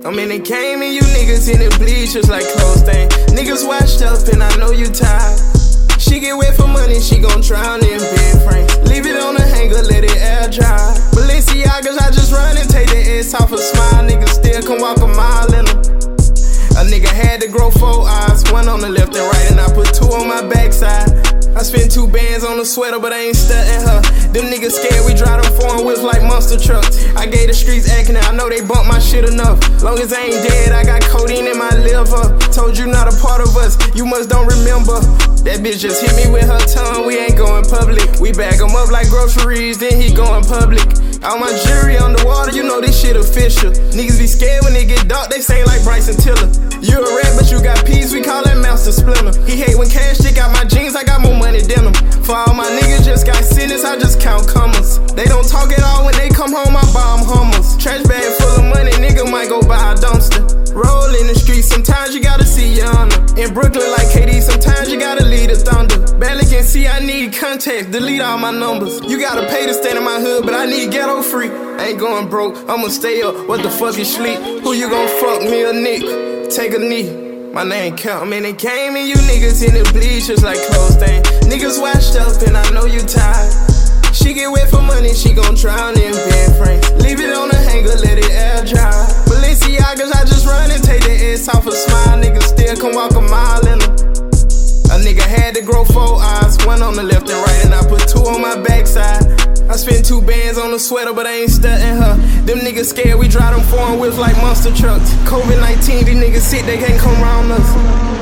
I'm in the game and you niggas in the bleachers like clothes stain. Niggas washed up and I know you tired. She get wet for money, she gon' drown in bed frame. Leave it on the hanger, let it air dry. Balenciagas, I just run and take the S off a smile. Niggas still can walk a mile in them. A nigga had to grow 4 eyes, one on the left and right, and I put 2 on my backside. I spent 2 bands on the sweater, but I ain't stuntin' her. Them niggas scared, we drive them foreign whips like monster trucks. I gave the streets acting, I know they bump my shit enough. Long as I ain't dead, I got codeine in my liver. Told you not a part of us, you must don't remember. That bitch just hit me with her tongue, we ain't going public. We bag them up like groceries, then he going public. All my jewelry underwater, you know this shit official. Niggas be scared when they get dark, they say like Bryson Tiller. You a rat, but you got peas, we call that Master Splinter. He hate when cash stick out my jeans, I got more money than him. For all my niggas just got sentenced, I just count commas. They don't talk at all when they come home, I buy them Hummers. Trash bag full of money, nigga might go buy a dumpster. Roll in the streets, sometimes you gotta see your honor. In Brooklyn like KD, sometimes you gotta lead the thunder. Barely can see, I need context, delete all my numbers. You gotta pay to stand in my hood, but I need ghetto free. I ain't going broke, I'ma stay up, what the fuck is sleep? Who you gon' fuck, me or Nick? Take a knee. My name count, I'm in the game and you niggas in the bleachers like clothes stain. Niggas washed up and I know you tired. She get wet for money, she gon' drown in bed frame. Leave it on the hanger, let it air dry. Balenciagas, I just run and take the S off a smile. Niggas still can walk a mile in them. A nigga had to grow 4 eyes, one on the left and right, and I put 2 on my backside. I spent 2 bands on the sweater, but I ain't stuntin' her. Them niggas scared, we drive them foreign whips like monster trucks. COVID-19, these niggas sick, they can't come round us.